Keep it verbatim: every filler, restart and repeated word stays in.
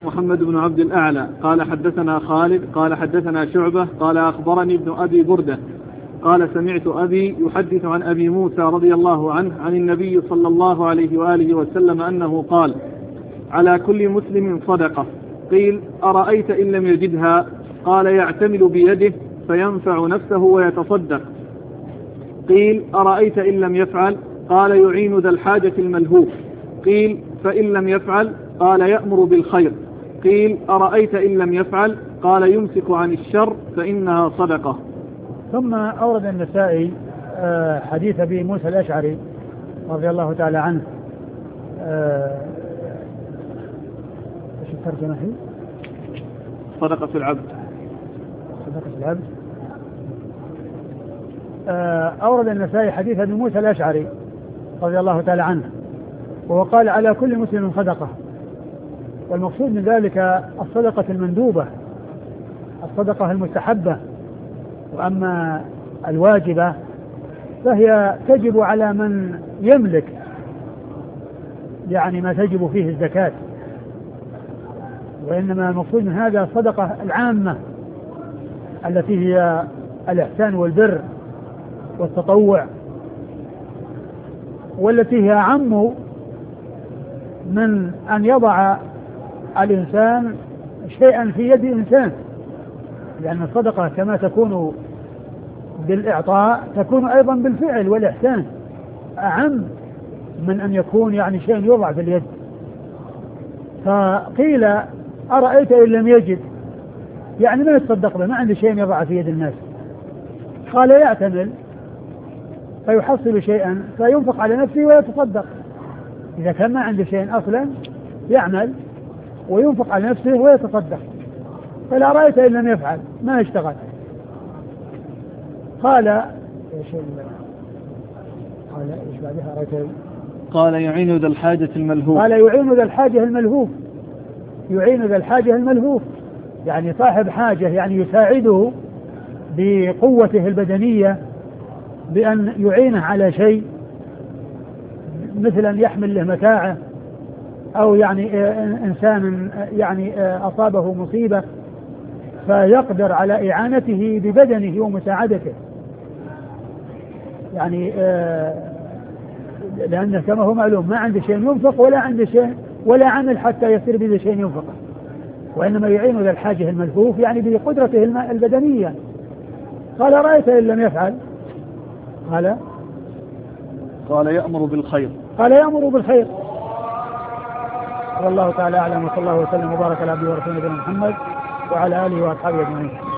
محمد بن عبد الأعلى قال حدثنا خالد قال حدثنا شعبة قال أخبرني ابن أبي بردة قال سمعت أبي يحدث عن أبي موسى رضي الله عنه عن النبي صلى الله عليه وآله وسلم أنه قال: على كل مسلم صدقة. قيل: أرأيت إن لم يجدها؟ قال: يعتمل بيده فينفع نفسه ويتصدق. قيل: أرأيت إن لم يفعل؟ قال: يعين ذا الحاجة الملهوف. قيل: فإن لم يفعل؟ قال: يأمر بالخير. قيل: أرأيت إن لم يفعل؟ قال: يمسك عن الشر فإنها صدقة. ثم أورد النسائي حديث أبي موسى الأشعري رضي الله تعالى عنه. ايش الترجمة هي؟ صدقة في العبد. صدقة في العبد. أورد النسائي حديث أبي موسى الأشعري رضي الله تعالى عنه، وقال: على كل مسلم صدقة. والمقصود من ذلك الصدقة المندوبة، الصدقة المستحبة. وأما الواجبة فهي تجب على من يملك يعني ما تجب فيه الزكاة، وإنما المقصود من هذا الصدقة العامة التي هي الإحسان والبر والتطوع، والتي هي أعم من أن يضع الإنسان شيئا في يد إنسان، لأن الصدقة كما تكون بالإعطاء تكون أيضا بالفعل والإحسان، أعم من أن يكون يعني شيء يوضع في اليد. فقيل: أرأيت إن لم يجد؟ يعني ما يتصدق به، ما عنده شيء يضع في يد الناس. قال: يعتمل فيحصل شيئا فينفق على نفسه ويتصدق. إذا كان ما عنده شيء أصلا يعمل وينفق على نفسه ويتصدق. فلا رأيت إن لم يفعل، ما يشتغل. قال: ايش قال ايش بعدها؟ رأيت قال: يعين ذا الحاجة الملهوف. قال: يعين ذا الحاجة الملهوف. يعين ذا الحاجة الملهوف يعني صاحب حاجة، يعني يساعده بقوته البدنية بأن يعينه على شيء، مثل أن يحمل له متاعه، أو يعني إنسان يعني أصابه مصيبة فيقدر على إعانته ببدنه ومساعدته، يعني لأنه كما هو معلوم ما عنده شيء ينفق ولا عنده شيء ولا عمل حتى يصير بذي شيء ينفقه، وإنما يعين ذا الحاجة الملهوف يعني بقدرته البدنية. قال: رأيت إن لم يفعل؟ قال قال: يأمر بالخير. قال: يأمر بالخير. والله تعالى أعلم، وصلى الله وسلم وبارك على عبده ورسوله محمد وعلى آله وأصحابه أجمعين.